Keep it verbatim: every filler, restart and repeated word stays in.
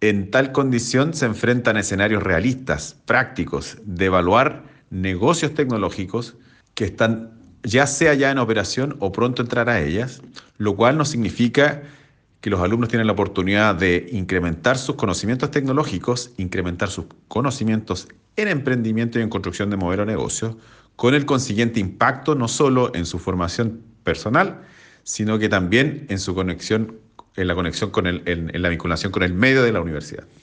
en tal condición se enfrentan a escenarios realistas, prácticos, de evaluar negocios tecnológicos que están ya sea ya en operación o pronto entrar a ellas, lo cual no significa que los alumnos tienen la oportunidad de incrementar sus conocimientos tecnológicos, incrementar sus conocimientos en emprendimiento y en construcción de modelos de negocio, con el consiguiente impacto no solo en su formación personal, sino que también en su conexión, en la conexión con el, en, en la vinculación con el medio de la universidad.